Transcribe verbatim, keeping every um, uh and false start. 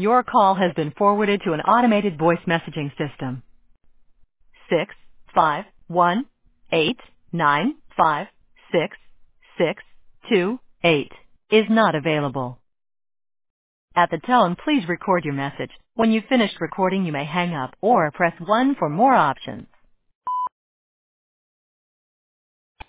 Your call has been forwarded to an automated voice messaging system. Six five one eight nine five six six two eight is not available. At the tone, please record your message. When you've finished recording, you may hang up or press one for more options.